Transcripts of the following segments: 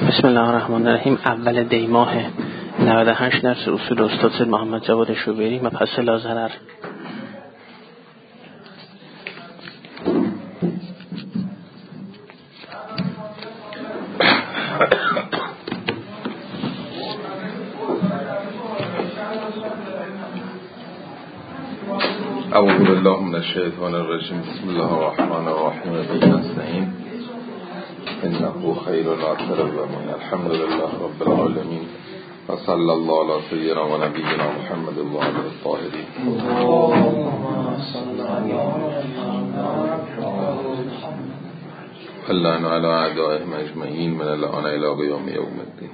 بسم الله الرحمن الرحیم. اول دی ماه 98 درس اصول استاد سید محمد جواد شوبری مبحث لا ضرر. اعوذ بالله من الشیطان الرجیم. بسم الله الرحمن الرحیم. به نستعین انه خیر ناصر و من الحمد لله رب العالمین و صلی الله علی سیدنا و نبینا محمد و آله الطاهرین. اللعن علی اعدائهم اجمعین من اللعن الی قیام یوم الدین.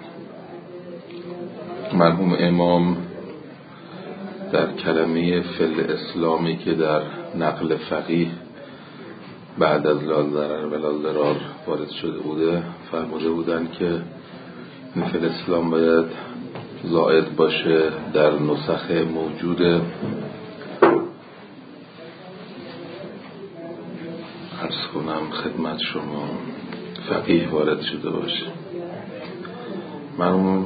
مرحوم امام در کلمه فل اسلامی که در نقل فقیه بعد از لا ضرر و لا ضرار وارد شده بوده فرموده بودن که این فل اسلام باید زائد باشه در نسخ موجود عرض کنم خدمت شما فقیه وارد شده باشه. مرحوم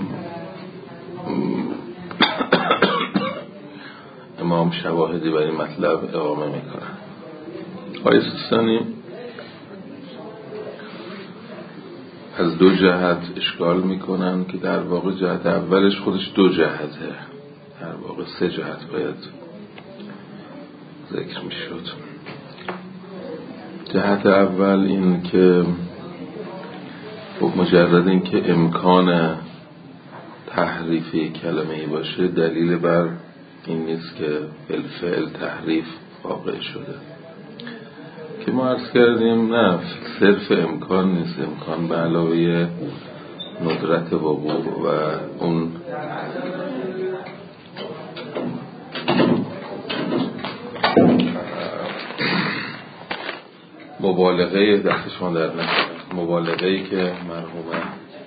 امام شواهدی برای مطلب اقامه میکنن. آقای سیستانی از دو جهت اشکال میکنن که در واقع جهت اولش خودش دو جهته، در واقع سه جهت باید ذکر میشد. جهت اول این که مجرد این که امکان تحریفی کلمه‌ای باشه دلیل بر این نیست که بالفعل تحریف واقع شده، که ما عرض کردیم نه، صرف امکان نیست، امکان به علاوه ندرت وقوع و اون مبالغه دستشون در نکنه، مبالغه‌ای که مرحوم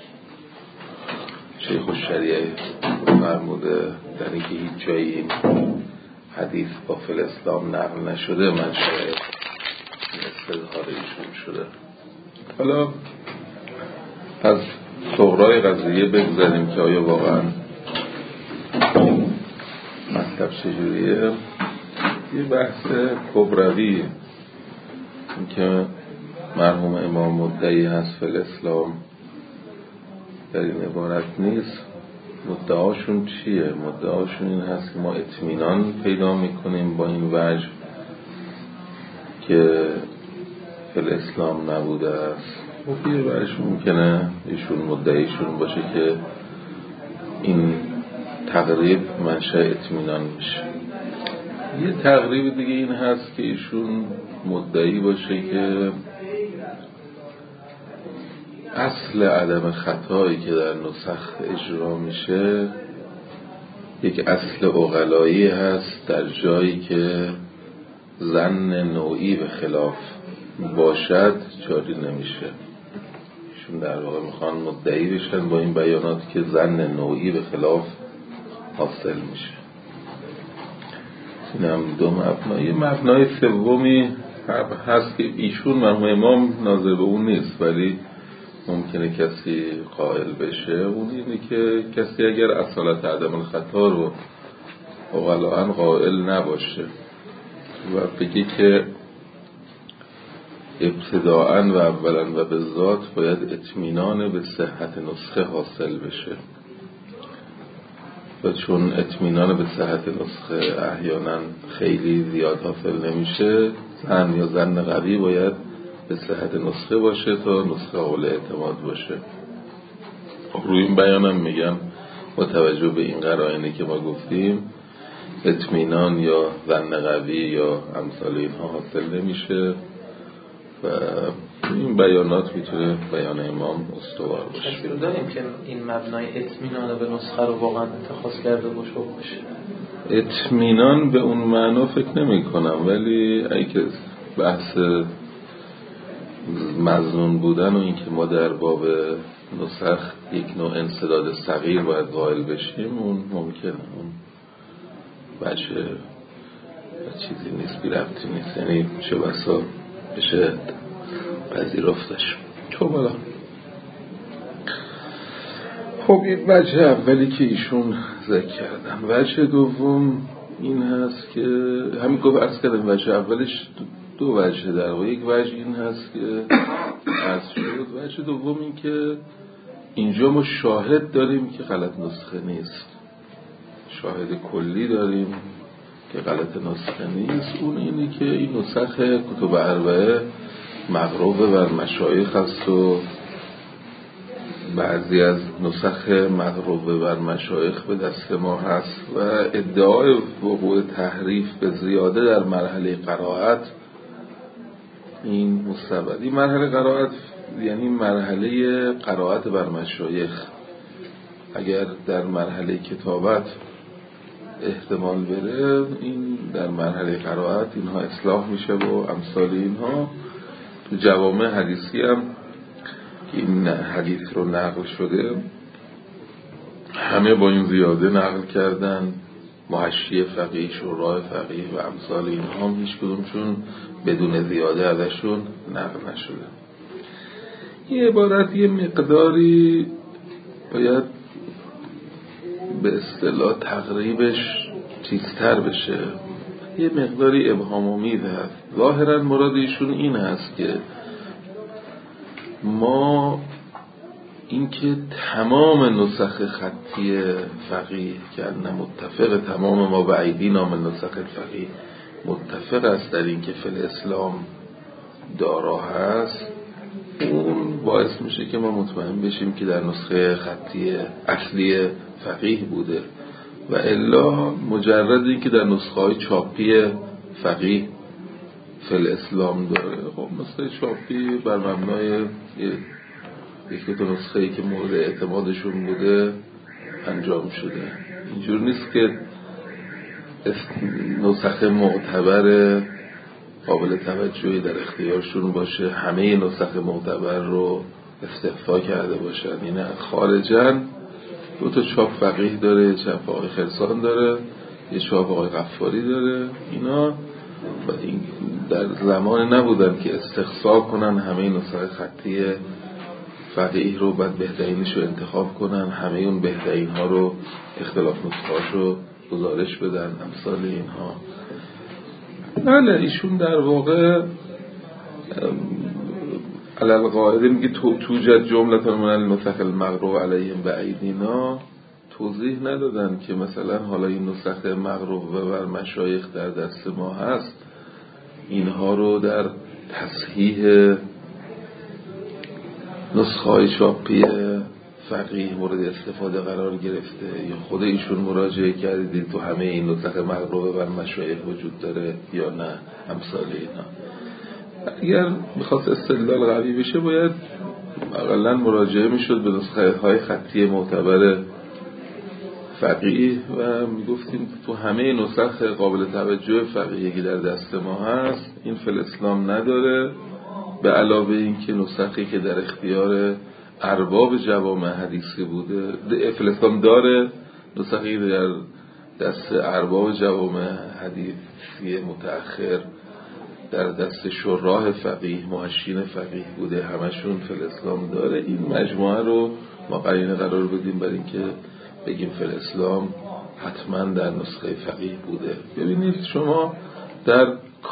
شیخ الشریعه فرموده در اینکه هیچ جایی این حدیث با فل اسلام نقل نشده منشأ استظهار ایشون شده. حالا از صغرای قضیه بگذاریم که آیا واقعا مطلب چجوریه. یه بحث کبروی این که مرحوم امام مدعی هست فل اسلام در این عبارت نیست. مدعاشون چیه؟ مدعاشون این هست که ما اطمینان پیدا میکنیم با این وجه که فل اسلام نبوده است. مفید برش ممکنه ایشون مدعیشون باشه که این تقریب منشأ اطمینان میشه. یه تقریب دیگه این هست که ایشون مدعی باشه که اصل عدم خطایی که در نسخ اجرا میشه یک اصل عقلایی هست، در جایی که ظن نوعی به خلاف باشد جاری نمیشه. ایشون در واقع میخوان مدعی بشن با این بیانات که ظن نوعی به خلاف حاصل میشه. این هم دو مبنای. مبنای سومی هست که ایشون مرحوم امام ناظر به اون نیست ولی ممکنه کسی قائل بشه. اون اینه که کسی اگر اصالت عدم خطا رو اقلاً قائل نباشه و بگه که ابتداءً و اولاً و به ذات باید اطمینان به صحت نسخه حاصل بشه و چون اطمینان به صحت نسخه احیاناً خیلی زیاد حاصل نمیشه، ظن یا ظن قوی باید به صحت نسخه باشه تا نسخه قابل اعتماد باشه. روی این بیانم میگم با توجه به این قرائنی که ما گفتیم اطمینان یا ظن قوی یا امثال اینها حاصل نمیشه و این بیانات میتونه بیان امام استوار باشه. تصویر داریم که این مبنای اطمینان به نسخه رو واقعا اتخاذ کرده باشه. اطمینان به اون معنا فکر نمی کنم، ولی اگه بحث مظنون بودن و اینکه ما در باب نسخ یک نوع انسداد صغیر باید قائل بشیم اون ممکنه، اون بچه چیزی نیست، بی ربطی نیست، یعنی چه بسا بشه پذیرفتش. خب حالا خب این وجه اولی که ایشون ذکر کردن. وجه دوم این هست که همین گفت عرض کردم وجه اولش دو وجه در واقع. یک وجه این هست که عرض شد. وجه دوم این که اینجا ما شاهد داریم که غلط نسخه نیست، شاهد کلی داریم که غلط نسخه نیست. اون اینی که این نسخ کتب اربعه مغروبه بر مشایخ است و بعضی از نسخ مغروبه بر مشایخ به دست ما هست و ادعای وقوع تحریف به زیاده در مرحله قرائت این مستبد. این مرحله قرائت یعنی مرحله قرائت بر مشایخ. اگر در مرحله کتابت احتمال بره، این در مرحله قرائت اینها اصلاح میشه و امثال اینها. تو جوامع حدیثی هم این حدیث رو نقل شده، همه با این زیاده نقل کردن. محشی فقیه، شورای فقیه و امثال اینها هم هیچ کدومشون بدون زیاده ازشون نقل نشده. این عبارت یه مقداری باید به اصطلاح تقریبش چیزتر بشه، یه مقداری ابهام‌آمیز هست. ظاهرا مراد ایشون این هست که ما اینکه تمام نسخ خطی فقیه که متفق، تمام ما بعیدی نام نسخ فقیه متفق است در این که فی الاسلام دارا هست، اون باعث میشه که ما مطمئن بشیم که در نسخه خطی اصلی فقیه بوده. و الا مجرد این که در نسخه های چاپی فقیه فی الاسلام داره، خب نسخه چاپی بر مبنای یک دو نسخه‌ای که مورد اعتمادشون بوده انجام شده. اینجور نیست که نسخ معتبر قابل توجهی در اختیارشون باشه، همه نسخ معتبر رو استعفا کرده باشن. این خارجاً دو تا چاپ فقیه داره، یه چاپ آقای خرسان داره، یه چاپ آقای غفاری داره. اینا در زمان نبودن که استقصا کنن همه نسخ خطی فقیه رو بعد بهترینش رو انتخاب کنن، همه اون بهترین ها رو اختلاف نسخه‌اش رو گزارش بدن، امثال اینها. نه ایشون در واقع علل قاعده میگه توجد جملة من النسخ المغروب علیهم بعیدینا. توضیح ندادن که مثلا حالا این نسخ مغروب بر مشایخ در دست ما هست، اینها رو در تصحیح نسخه های چاپی فقیه مورد استفاده قرار گرفته یا خود ایشون مراجعه کردید تو همه این نسخ مغروب بر مشایخ وجود داره یا نه، امثال اینا. اگر میخواست استدلال قوی بشه باید اقلا مراجعه میشد به نسخه های خطی معتبر فقیه و میگفتیم تو همه نسخ قابل توجه فقیهی که در دست ما هست این فی الاسلام نداره، به علاوه این که نسخی که در اختیار ارباب جوامع حدیثی بوده فی الاسلام داره، نسخی در دست ارباب جوامع حدیثی متأخر در دست شراح فقیه، محشین فقیه بوده، همشون فی الاسلام داره. این مجموعه رو ما قرینه قرار بدیم برای اینکه بگیم فی الاسلام حتما در نسخه فقیه بوده. ببینید شما در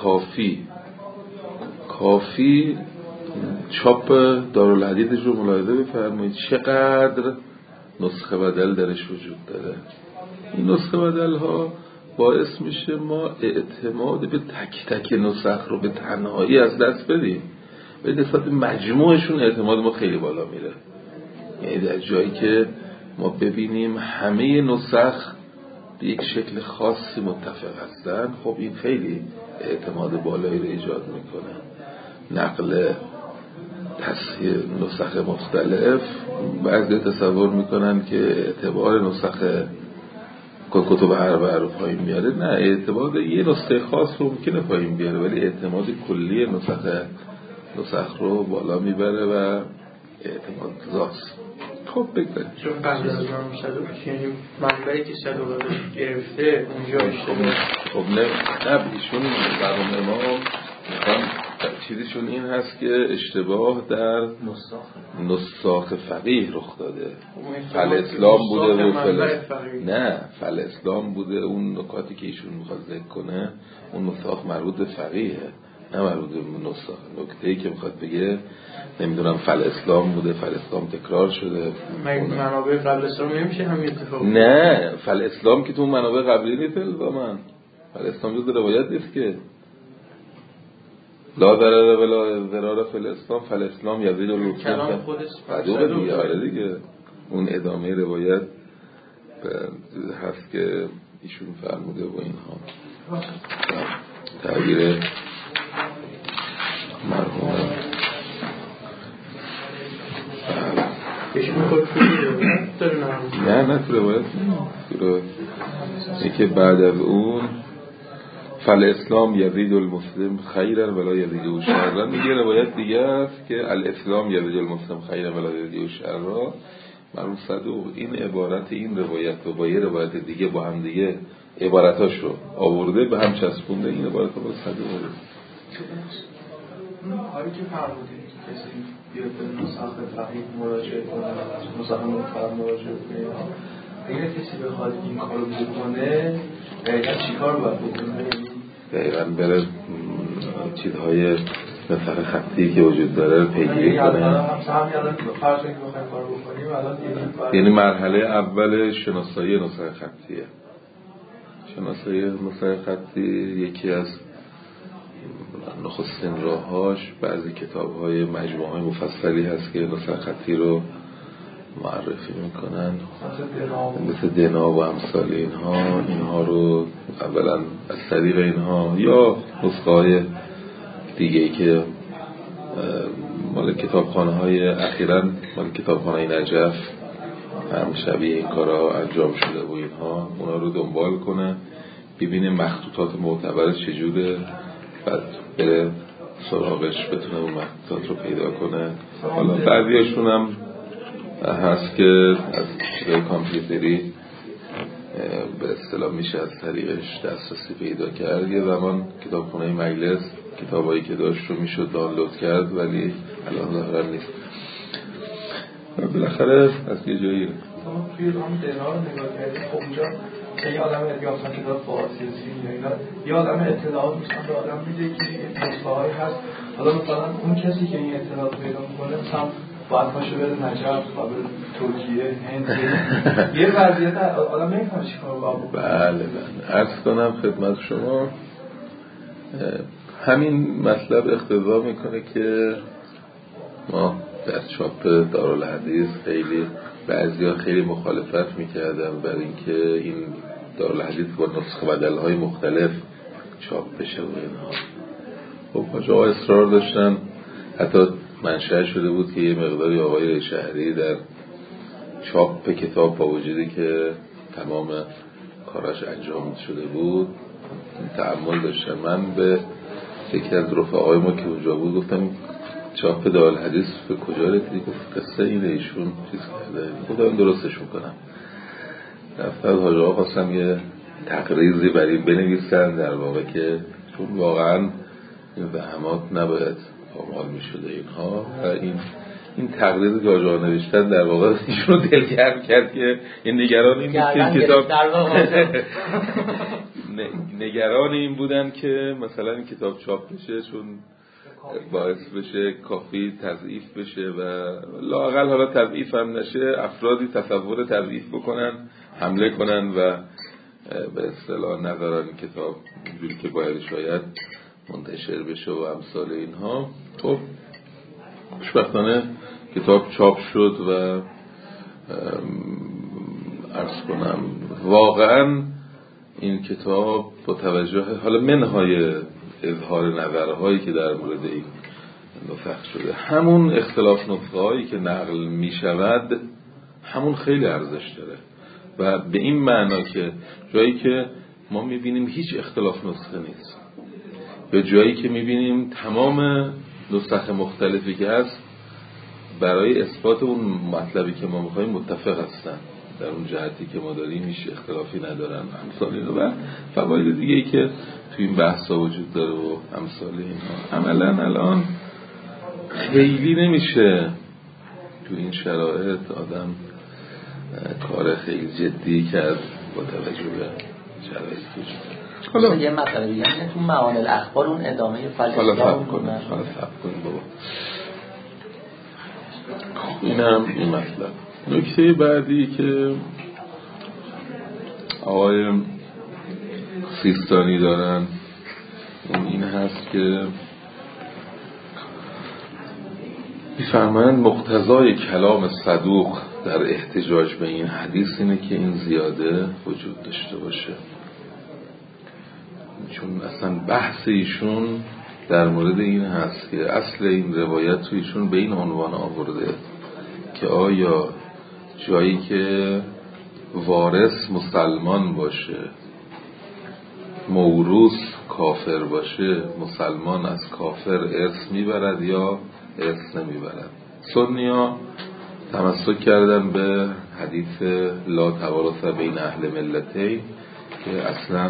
کافی چاپ دارالحدیث رو ملاحظه بفرمایید چقدر نسخه بدل درش وجود داره. این نسخه بدل ها باعث میشه ما اعتماد به تک تک نسخ رو به تنهایی از دست بدیم، به نسبت مجموعشون اعتماد ما خیلی بالا میره. یعنی در جایی که ما ببینیم همه نسخ به یک شکل خاصی متفق هستن، خب این خیلی اعتماد بالایی رو ایجاد میکنه. نقل تصحیح نسخ مختلف بعضی تصور میکنن که اعتبار نسخ کتب اربعه رو پایین میاره. نه، اعتماد یه نسخه خاص رو ممکنه پایین بیاره ولی اعتماد کلی نسخ رو بالا میبره و اعتماد زاست. خب بگذاریم چون قبل از امام صدوق یعنی منبعی که صدوق گرفته اونجا اشتباه. خب نه ایشون برام امام میخوان چیزیشون این هست که اشتباه در نساخ فقیه رخ داده. فل اسلام بوده و نه فل اسلام بوده، اون نکاتی که ایشون میخواد ذکر کنه اون نساخ مربوط به فقیه نه مربوط به نساخ. نکته‌ای که میخواد بگه نمیدونم فل اسلام بوده، فل اسلام تکرار شده. منابع قبل اسلام نمیشه همین اتفاق؟ نه فل اسلام که تو منابع قبلی نیست الزاماً. فل اسلام جز روایت نیست که لا ضرر ولا ضرار فی الاسلام فالاسلام یزید المسلم. کلام خودش صدوق دیگه. آره دیگه اون ادامه روایت هست که ایشون فرموده و اینها تعبیر مرحوم نه تو روایت که بعد از اون فالاسلام یزید المسلم خیرا ولا یزید شرا، میگه روایت دیگه است که الاسلام یزید المسلم خیرا ولا یزید شرا. مرحوم صدوق این عبارت این روایت رو با یه روایت دیگه با هم دیگه عبارتاشو آورده به هم چسبونده. این عبارت رو صدوق کاری که فرمودید کسی بیاد به نسخ فقیه مراجعه کنه، نسخ مطلق مراجعه کنه، اگر کسی بخواد این کارو بکنه دقیقا چی کار باید بکنه؟ دقیقا بره چیزهای نسخ خطی که وجود داره پیگیری کنه. یعنی مرحله اول شناسایی نسخ خطیه. شناسایی نسخ خطی یکی از نخستین راهاش بعضی کتاب‌های مجموعه‌های مفصلی هست که نسخ خطی رو معرفی میکنن، مثل دنا و امثال اینها رو اولا از طریق اینها یا نسخه‌های دیگه‌ای که مال کتابخانه‌های اخیراً مال کتابخانه نجف هم شبیه این کارا انجام شده و اینها اونا رو دنبال کنه، ببینه مخطوطات معتبرش چجوره، بعد بره سراغش بتونه اون مخطوطات رو پیدا کنه. حالا بعضیاشون هم هست که از چیزای کامپیوتری به اصطلاح میشه از طریقش دسترسی پیدا کرد. یه زمان کتابخانه مجلس کتابایی که داشت رو میشد دانلود کرد ولی الان ظاهرا نیست. بالاخره از یه جایی توی هم دنا رو نگاه کردیم. خب اونجا یه آدم یافت کتاب فارسی یه آدم اطلاعات میشن به آدم میده که نسخه‌هایی هست. حالا مثلا اون کسی که این اطلاعات پیدا میکنه مثلا باید پاشه بره نجف، بره ترکیه، هند، یه وضعیت آدم نمی‌فهمه چیکار باید بکنه. بله عرض کنم خدمت شما همین مطلب اقتضا میکنه که ما در چاپ دارالحدیث بعضیا خیلی مخالفت میکردن برای اینکه این دارالحدیث با نسخه بدل‌های مختلف چاپ بشه و اینها. خب آقا اصرار داشتن، حتی منشأ شده بود که یه مقداری آقای شهری در چاپ کتاب با وجودی که تمام کاراش انجام شده بود تأمل داشتن. من به یکی از رفقای ما که اونجا بود گفتم چاپ دارالحدیث به کجا رسید؟ گفت قصه اینه ایشون چیز کرده. خودم درستش میکنم. رفتم حاج آقا خواستم یه تقریضی برای بنویسن در واقع که چون واقعا این زحمات نباید پامال میشده اینها و این تقریضی که حاج آقا نوشتن در واقع ایشون رو دلگرم کرد که این نگران این بود که کتاب نگران این بودن که مثلا این کتاب چاپ بشه چون باعث بشه کافی تضعیف بشه و لااقل حالا تضعیف هم نشه افرادی تصور تضعیف بکنن، حمله کنن و به اصطلاح نذارن کتاب اینجوری که باید شاید منتشر بشه و امثال اینها. خب خوشبختانه کتاب چاپ شد و عرض کنم واقعا این کتاب با توجه حالا منهای اظهار نظرهایی که در مورد این نسخ شده، همون اختلاف نسخه هایی که نقل می شود همون خیلی ارزش داره و به این معنا که جایی که ما می بینیم هیچ اختلاف نسخه نیست به جایی که می بینیم تمام نسخ مختلفی که هست برای اثبات اون مطلبی که ما میخواییم متفق هستن در اون جهتی که ما داریم هیچ اختلافی ندارن امثال اینو و فواید دیگه ای که توی این بحثا وجود داره و امثال اینها. عملا الان خیلی نمیشه تو این شرایط آدم کار خیلی جدی کرد با توجه به شرایطی که وجود داره. حالا یه مطلب دیگه تو معانی الاخبار اون ادامه فلسفه حالا صبر کنیم بابا. اینم این مطلب. نکته بعدی که آقای سیستانی دارن این هست که می‌فرمایند مقتضای کلام صدوق در احتجاج به این حدیث اینه که این زیاده وجود داشته باشه، چون اصلا بحث ایشون در مورد این هست که اصل این روایت تو ایشون به این عنوان آورده که آیا جایی که وارث مسلمان باشه موروث کافر باشه مسلمان از کافر ارث میبرد یا ارث نمیبرد. سنی‌ها تمسک کردن به حدیث لا توارث بین اهل ملتین که اصلا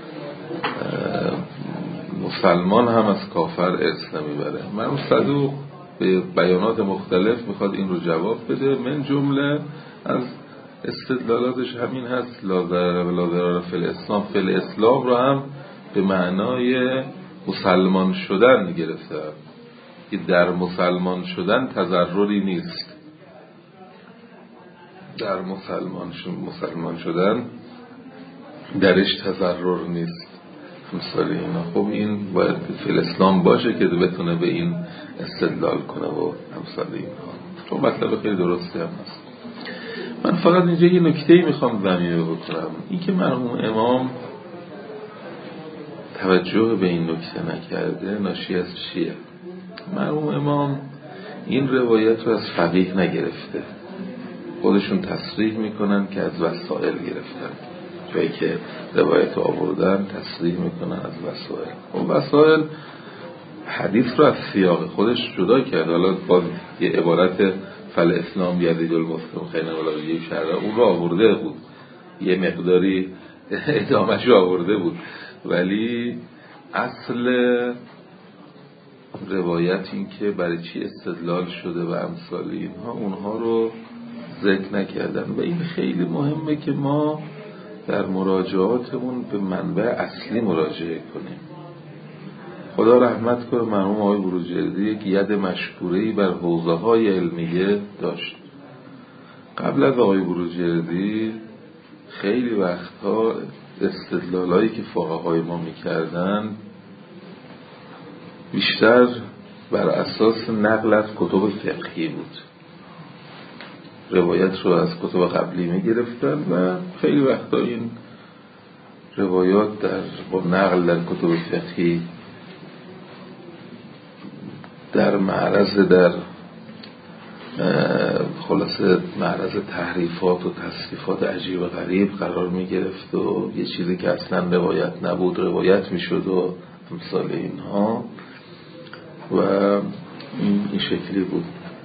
مسلمان هم از کافر ارث نمیبره. من صدوق به بیانات مختلف میخواد این رو جواب بده، من جمله از استدلالاتش همین هست لا ضرر ولا ضرار فی الاسلام. فی الاسلام رو هم به معنای مسلمان شدن گرفته که در مسلمان تضرری نیست، در مسلمان شدن درش تضرر نیست مثال اینا. خب این باید فی الاسلام باشه که بتونه به این استدلال کنه و مثال اینها. خب مطلب خیلی درستی هم هست. من فقط اینجا یه نکته‌ای میخوام ضمیمه بکنم، این که مرحوم امام توجه به این نکته نکرده ناشی از چیه؟ مرحوم امام این روایت رو از فقیه نگرفته، خودشون تصریح میکنن که از وسائل گرفتن، جایی که روایت آوردن تصریح میکنن از وسائل. خب وسائل حدیث رو از سیاق خودش جدا کرد. حالا باز یه عبارت فل اسلام یزید المسلم خیلی ولاجی شرع اون رو آورده بود، یه مقداری ادامهش رو آورده بود، ولی اصل روایت این که برای چی استدلال شده و امثال اینها اونها رو ذکر نکردن. و این خیلی مهمه که ما در مراجعاتمون به منبع اصلی مراجعه کنیم. خدا رحمت کنه مرحوم آقای بروجردی یک ید مشکوره‌ای بر حوزه‌های علمیه داشت. قبل از آقای بروجردی خیلی وقتها استدلالایی که فقهای ما میکردن بیشتر بر اساس نقل از کتب فقهی بود، روایت رو از کتب قبلی میگرفتن و خیلی وقتا این روایات با نقل در کتب فقهی در خلاصه معرض تحریفات و تصریفات عجیب و غریب قرار می گرفت و یه چیزی که اصلا روایت نبود روایت می شد و امثال اینها و این شکلی بود.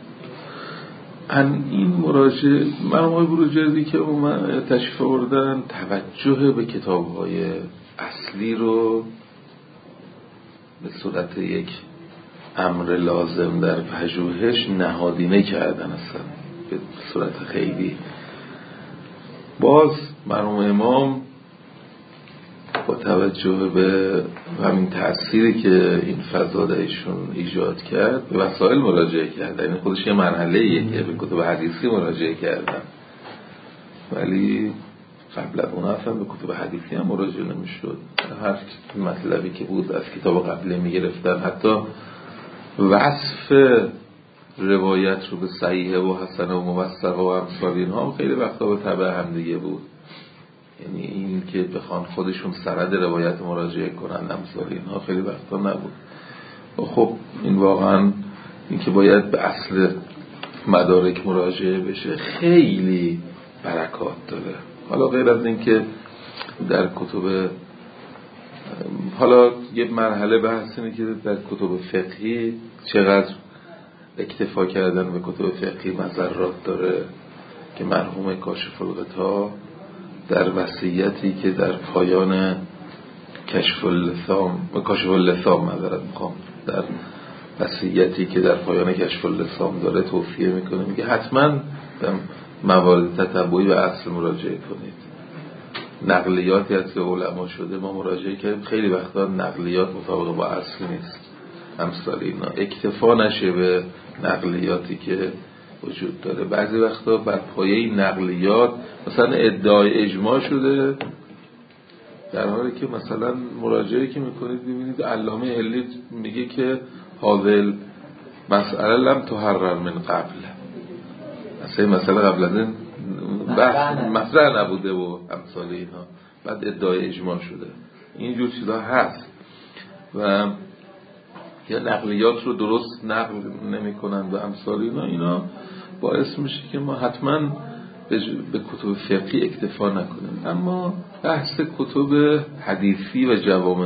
این مراجعه مرحوم بروجردی که تشریف آوردن توجه به کتاب‌های اصلی رو به صورت یک امر لازم در پژوهش نهادینه کردن، اصلا به صورت خیلی. باز مرحوم امام با توجه به همین تأثیری که این فضا درشون ایجاد کرد به وسائل مراجعه کردن. یعنی خودش یه مرحله‌ایه که به کتب حدیثی مراجعه کردن، ولی قبل از اون اصلا به کتب حدیثی هم مراجعه نمی‌شد. هر مطلبی که بود از کتاب قبلی می‌گرفتن، حتی وصف روایت رو به صحیحه و حسنه و موثقه و امثال اینها خیلی وقتا به تبع هم دیگه بود. یعنی این که بخوان خودشون سند روایت مراجعه کنن امثال اینها خیلی وقتا نبود. خب این واقعا این که باید به اصل مدارک مراجعه بشه خیلی برکات داره. حالا غیر از این که در کتب، حالا یه مرحله بحث اینه که در کتب فقهی چقدر اکتفا کردن به کتب فقهی مضرات داره، که مرحوم کاشف الغطا در وصیتی که در پایان کاشف اللثام در وصیتی که در پایان کشف اللثام داره توصیه میکنه، میگه حتما به موارد تتبعی و اصل مراجعه کنید. نقلیاتی از که علما شده ما مراجعه کردیم، خیلی وقتا نقلیات مطابق با اصل نیست، امثال اینا اکتفا نشه به نقلیاتی که وجود داره. بعضی وقتا بر پایه این نقلیات مثلا ادعای اجماع شده، در حالی که مثلا مراجعه که میکنید ببینید علامه هلی میگه که حاضر مسئله لم تحرر من قبل، مثلا قبل از این بحث مطرح نبوده و امثال اینها، بعد ادعای اجماع شده. اینجور چیزا هست و یا نقلیات رو درست نقل نمی کنند و امثال اینا باعث میشه که ما حتما به کتب فقهی اکتفا نکنیم. اما بحث کتب حدیثی و جوامع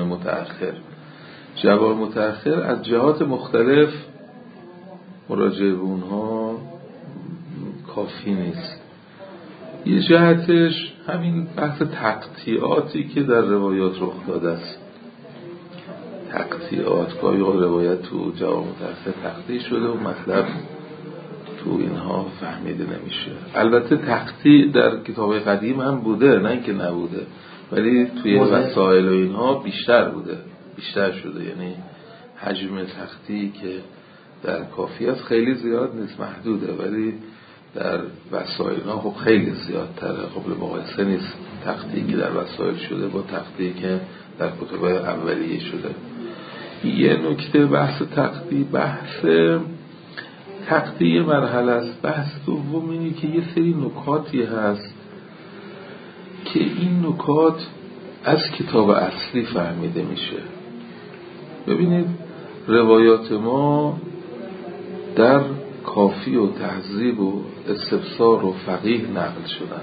متأخر از جهات مختلف مراجعه به اونها کافی نیست. یه جهتش همین بحث تقطیعاتی که در روایات رخ داده است. تقطیعات گاهی روایت تو جوامع متأخر تقطیع شده و مطلب تو اینها فهمیده نمیشه. البته تقطیع در کتاب‌های قدیم هم بوده، نه اینکه نبوده، ولی توی وسائل و اینها بیشتر شده. یعنی حجم تقطیعی که در کافی است خیلی زیاد نیست، محدوده، ولی در وسائل ها خب خیلی زیادتره، قابل مقایسه نیست تقطیعی که در وسائل شده با تقطیعی که در کتب اولیه شده. یه نکته بحث تقطیع مرحله است. بحث دوم اینه که یه سری نکاتی هست که این نکات از کتاب اصلی فهمیده میشه. ببینید روایات ما در کافی و تهذیب و استبصار و فقیه نقل شدن.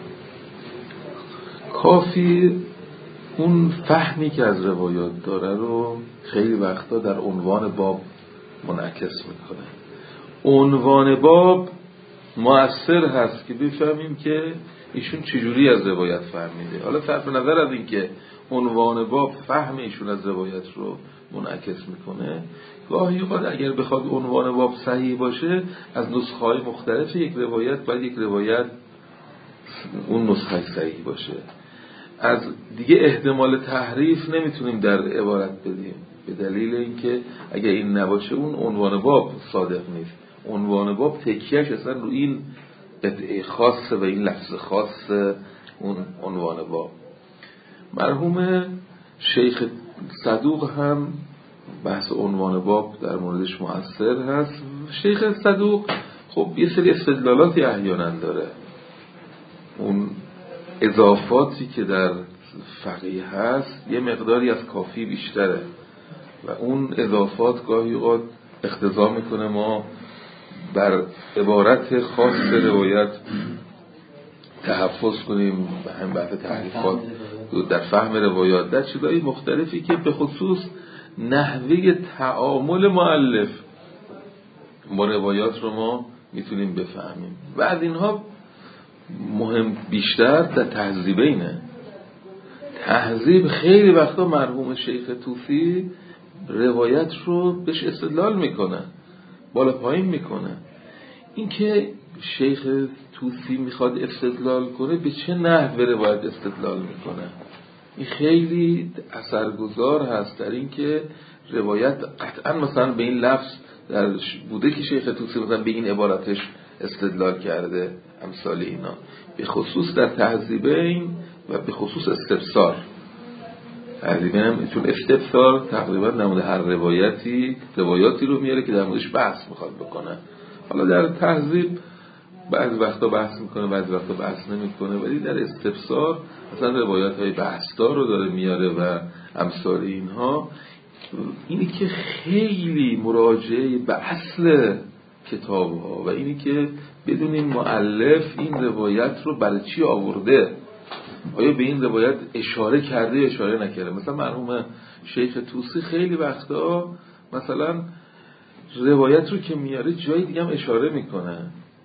کافی اون فهمی که از روایات داره رو خیلی وقتا در عنوان باب منعکس میکنه. عنوان باب مؤثر هست که بفهمیم که ایشون چجوری از روایت فهمیده. حالا صرف نظر از این که عنوان باب فهم ایشون از روایت رو منعکس میکنه، گاهی اوقات اگر بخواد عنوان باب صحیح باشه از نسخه‌های مختلف یک روایت باید یک روایت اون نسخه صحیح باشه. از دیگه احتمال تحریف نمیتونیم در عبارت بدیم، به دلیل اینکه اگر این نباشه اون عنوان باب صادق نیست. عنوان باب تکیهش اصلا رو این قطعه خاصه و این لفظ خاص اون عنوان باب. مرحوم شیخ صدوق هم بحث عنوان باب در موردش مؤثر هست. شیخ صدوق خب یه سری استدلالاتی احیانا داره، اون اضافاتی که در فقیه هست یه مقداری از کافی بیشتره و اون اضافات گاهی اوقات اقتضا میکنه ما بر عبارت خاص روایت تحفظ کنیم و هم بحث تحریفات در فهم روایات در چیزهای مختلفی که به خصوص نحوه تعامل مؤلف با روایات رو ما میتونیم بفهمیم. و از اینها مهم بیشتر در تهذیبینه. تهذیب خیلی وقتا مرحوم شیخ طوسی روایت رو بهش استدلال میکنه، بالا پایین میکنه. این که شیخ طوسی میخواد استدلال کنه به چه نحوه روایت استدلال میکنه، این خیلی اثرگذار هست در این که روایت قطعا مثلا به این لفظ در بوده که شیخ طوسی مثلا به این عبارتش استدلال کرده، امثال اینا، به خصوص در تهذیبین و به خصوص استبصار. تهذیبین هم چون استبصار تقریبا نموده هر روایاتی رو میاره که در موردش بحث میخواد بکنه. حالا در تهذیب بعضی وقتا بحث میکنه بعضی وقتا بحث نمیکنه، ولی در استبصار مثلا روایات های بحثدار رو داره میاره و امثال اینها. اینی که خیلی مراجعه به اصل کتاب ها و اینی که بدونیم مؤلف این روایت رو برای چی آورده، آیا به این روایت اشاره کرده یا اشاره نکرده. مثلا مرحوم شیخ طوسی خیلی وقتا مثلا روایت رو که میاره جای دیگه هم اشاره میکنه،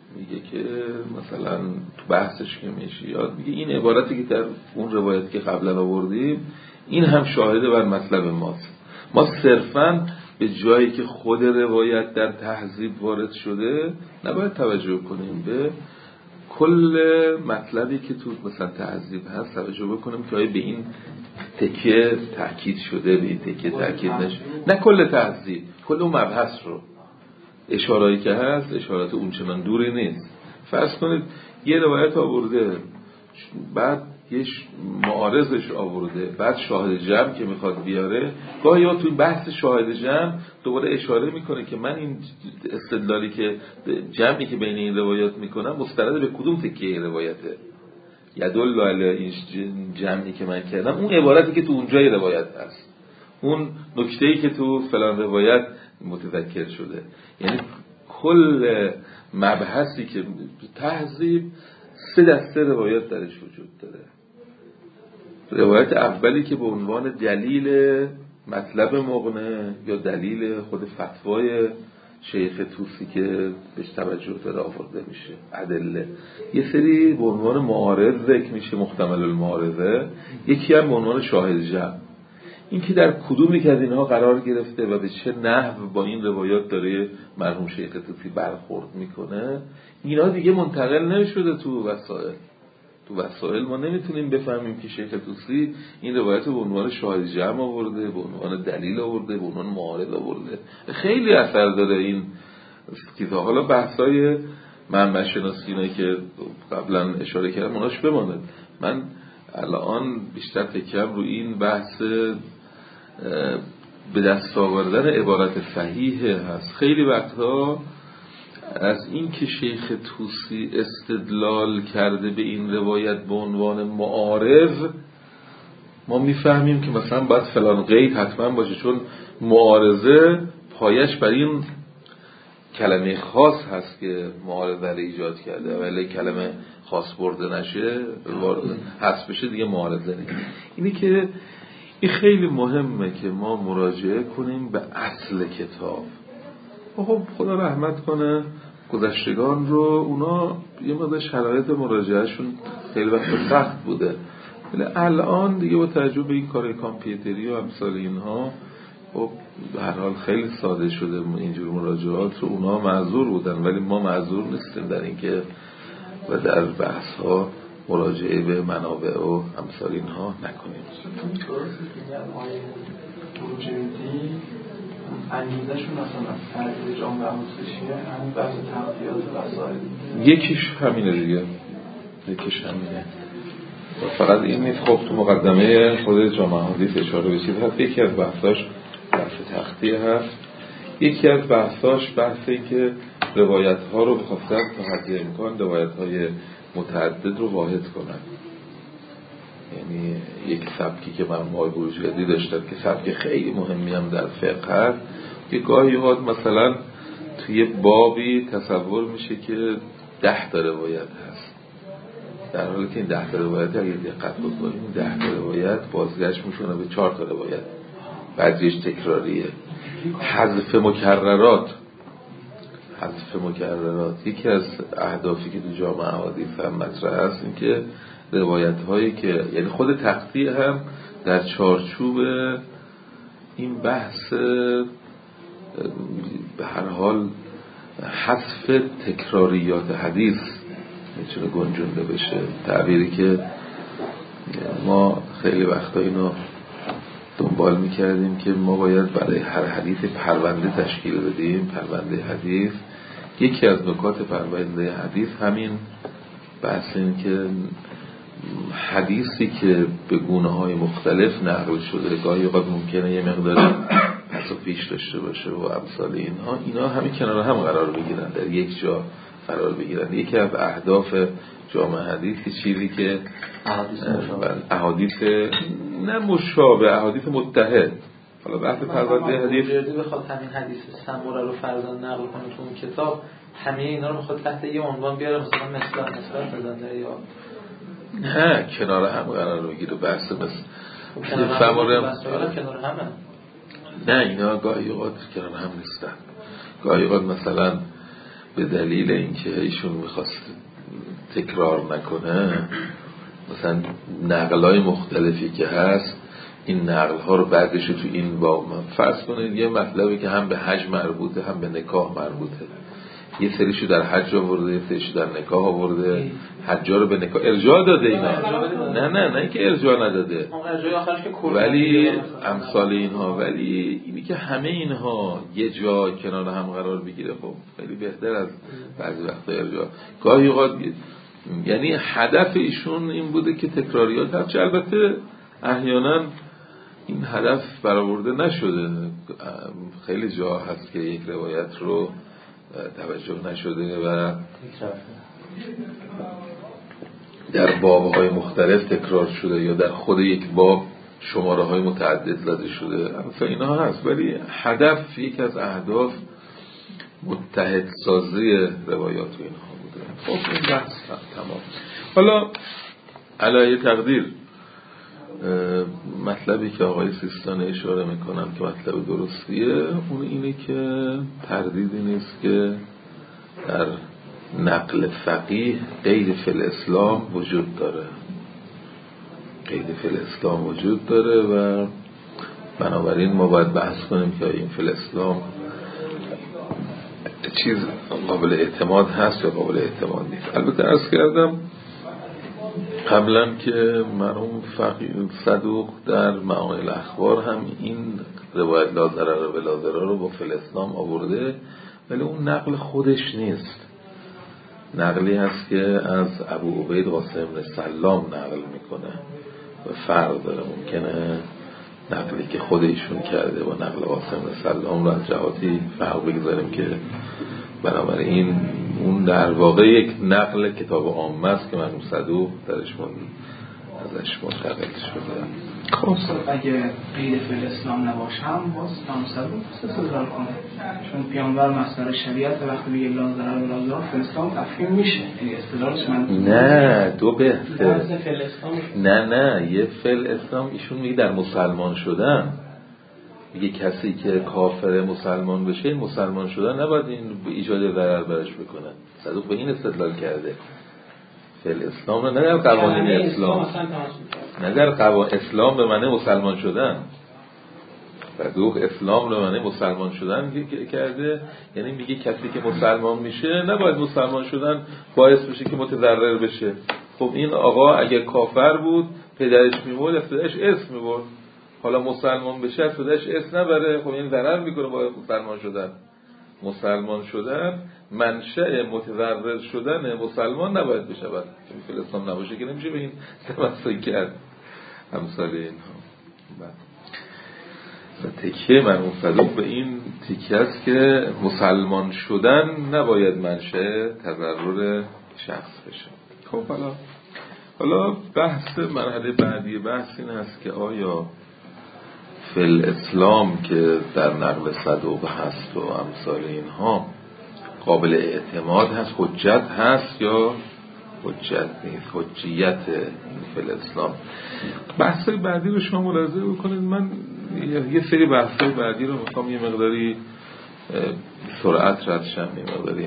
میگه که مثلا تو بحثش که میاد میگه این عبارتی که در اون روایت که قبلا آوردیم این هم شاهده بر مطلب ماست. ما صرفاً به جایی که خود روایت در تهذیب وارد شده نباید توجه کنیم، به کل مطلبی که تو مثلا تهذیب هست توجه بکنیم که به این تکیه تاکید شده، به این تکیه تاکید نشده، نه کل تهذیب، کل اون مبحث رو. اشارهایی که هست اشارات اونچنان دوری نیست. فرض کنید یه روایت آورده، بعد یه معارضش آورده، بعد شاهد جمع که میخواد بیاره، گاهی ها توی بحث شاهد جمع دوباره اشاره میکنه که من این استدلالی که جمعی که بین این روایات میکنم مستند به کدوم تکیه روایته، یدل علی این جمعی که من کردم اون عبارتی که تو اونجای روایت هست، اون نکته‌ای که تو فلان روایت متذکر شده. یعنی کل مبحثی که تهذیب 3 دسته روایت درش وجود داره. روایت اولی که به عنوان دلیل مطلب مقنع یا دلیل خود فتوای شیخ طوسی که بهش توجه داره آورده میشه، ادله. یه سری به عنوان معارض ذکر میشه، محتمل المعارضه. یکی هم به عنوان شاهد جمع. این که در کدومی که از اینها قرار گرفته و به چه نحو با این روایات داره مرحوم شیخ طوسی برخورد میکنه، اینا دیگه منتقل نشده تو وسائل. تو وسائل ما نمیتونیم بفهمیم که شیخ طوسی این روایت رو به عنوان شاهد جمع آورده، به عنوان دلیل آورده، به عنوان معارض آورده. خیلی اثر داره این چیزا. حالا بحثای منبع شناسی اینایی که قبلا اشاره کردم اوناش بماند. من الان بیشتر تکیم رو این بحث به دست آوردن عبارت صحیح هست. خیلی وقتها از این که شیخ طوسی استدلال کرده به این روایت به عنوان معارض، ما میفهمیم که مثلا باید فلان قید حتما باشه، چون معارضه پایش بر این کلمه خاص هست که معارضه رو ایجاد کرده، ولی کلمه خاص برده نشه حذف بشه دیگه معارضه نیست. اینی که این خیلی مهمه که ما مراجعه کنیم به اصل کتاب. خب خدا رحمت کنه گذشتگان رو، اونا یه مقدار شرایط مراجعهشون خیلی وقت سخت بوده، ولی الان دیگه با توجه به این کار کامپیوتری و امثال اینها خب به هر حال خیلی ساده شده اینجور مراجعات رو. اونا معذور بودن ولی ما معذور نیستیم در اینکه و در بحث ها مراجعه به منابع و امثال اینها نکنیم. انگیزشون اصلا از تغییر جامعه آموزشیه همین بحث تغذیات وسایل. یکیش همینه دیگه، یکیش همینه. فقط این نیست. خب تو مقدمه خود جامعه حدیث اشاره به چیز هست. یکی از بحثاش بحث تخطیه هست. یکی از بحثاش بحثی که روایت ها رو بخواستن تا حد امکان روایت های متعدد رو واحد کنن. یعنی یک سبکی که مرحوم بروجردی داشتن که سبک خیلی مهمی هم در فقه هست، که گاهی اوقات مثلا توی بابی تصور میشه که 10 تا روایت هست، در حالی که این 10 تا روایت اگر دقت بکنیم 10 تا روایت بازگشت میشونه به 4 تا روایت، بعضیش تکراریه. حذف مکررات یکی از اهدافی که تو جامعه احادیث هم مطرح هست، این که روایت هایی که یعنی خود تقطیع هم در چارچوب این بحث به هر حال حذف تکراریات حدیث میتونه گنجونده بشه. تعبیری که ما خیلی وقتا اینو دنبال میکردیم که ما باید برای هر حدیث پرونده تشکیل بدیم. پرونده حدیث، یکی از نکات پرونده حدیث همین بحث این که حدیثی که به گونه‌های مختلف نقل شده گاهی اوقات ممکنه یه مقدار پس و پیش داشته باشه و امثال اینا همین کنار هم قرار بگیرن، در یک جا قرار بگیرن. یکی از اهداف جامعه حدیثی چیزی که احادیث نه مشابه، احادیث متحد. حالا بحث پرونده حدیث بخواد همین حدیث سموره رو فرضاً نقل کنه تو اون کتاب، همه اینا رو میخواد تحت یه عنوان بیاره، مثلا مثلا بزنه یا نه کنار هم قرار بگیره. بحث مثل سموره کنار همه، نه اینا گاهی اوقات کنار هم نیستن. گاهی اوقات مثلا به دلیل اینکه ایشون میخواست تکرار نکنه، مثلا نقلای مختلفی که هست این نقل‌ها رو بعدش تو این باب فرض کنید یه مطلبی که هم به حج مربوطه هم به نکاح مربوطه، یه سریشو در حج آورده یه سریشو در نکاح آورده، حجا رو به نکاح ارجاع داده اینا، نه اینکه ارجاع نداده، ولی امثال اینها، ولی اینی که همه اینها یه جا کنار هم قرار بگیره خب خیلی بهتر از بعضی وقتا ارجاع. گاهی اوقات یعنی هدف ایشون این بوده که تکراریات هست، البته احیانا این هدف برآورده نشده، خیلی جا هست که یک روایت رو توجه نشده و در بابهای مختلف تکرار شده یا در خود یک باب شماره های متعدد زده شده، مثلا اینا هست، ولی هدف یک از اهداف متحد سازی روایات و اینها بوده. خب این بحث تمام. حالا علی تقدیر مطلبی که آقای سیستان اشاره میکنن که مطلب درستیه، اون اینه که تردیدی نیست که در نقل فقیه قید فی الاسلام وجود داره، قید فی الاسلام وجود داره و بنابراین ما باید بحث کنیم که این فی الاسلام چیز قابل اعتماد هست یا قابل اعتماد نیست. البته عرض کردم قبلا که مرحوم فقیه صدوق در معانی الاخبار هم این روایت لا ضرر ولا ضرار رو با فی الاسلام آورده، ولی اون نقل خودش نیست، نقلی هست که از ابو عبید قاسم بن سلام نقل میکنه و فرق داره. ممکنه نقلی که خودشون کرده با نقل قاسم بن سلام رو از جهاتی فرق بگذاریم که بنابراین اون در واقع یک نقل کتاب عامه است که مرحوم صدوق درش ازش منتقل شده. خب اگه قید فی الاسلام نباشم باز امام صدوق استدلال کنه، چون پیامبر مصدر شریعت وقتی میگه لا ضرر ولا ضرار فی الاسلام تفهیم میشه، یعنی استدلالش من نه دو بحثه، نه یه فی الاسلام ایشون میگه در مسلمان شدن، میگه کسی که کافر مسلمان بشه مسلمان شدن نباید این ایجاد ضرر برش بکنه. صدوق به این استدلال کرده فی الاسلام، نه در قوانین اسلام، نه در قوانین اسلام به معنی مسلمان شدن. صدوق اسلام به معنی مسلمان شدن کرده، یعنی میگه کسی که مسلمان میشه نباید مسلمان شدن باعث بشه که متضرر بشه. خب این آقا اگه کافر بود پدرش میمرد از پدرش اسم میبرد، حالا مسلمان بشه از پدرش اسم نبره، خب این ضرر میکنه با مسلمان شدن. مسلمان شدن منشأ متضرر شدن مسلمان نباید بشه، چون فی الاسلام نباشه که نمیشه به این تمسک کرد. امثال اینها و تکیه مرحوم صدوق به این تکیه است که مسلمان شدن نباید منشأ تضرر شخص بشه. خب حالا بحث مرحله بعدی بحث این هست که آیا فی الاسلام که در نقل صدوق هست و امثال اینها قابل اعتماد هست، حجت هست یا حجت نیست، حجیت این فی الاسلام. بحث بعدی رو شما ملاحظه بکنید، من یه سری بحث بعدی رو میخوام یه مقداری سرعت ردشم، یه مقداری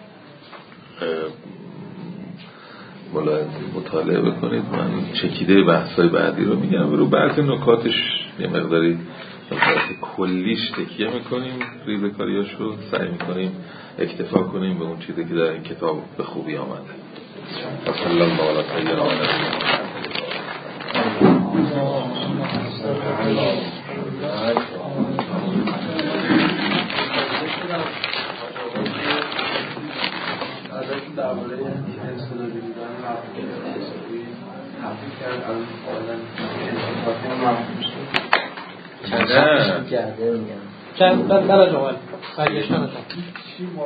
مطالعه بکنید. من چکیده بحث‌های بعدی رو میگم، رو بعضی نکاتش یه مقداری کلیش تکیه میکنیم، ریزکاریاش رو سعی میکنیم اکتفا کنیم به اون چیزی که در این کتاب به خوبی آمده. صلی الله علیه چند بله جوال برگشتن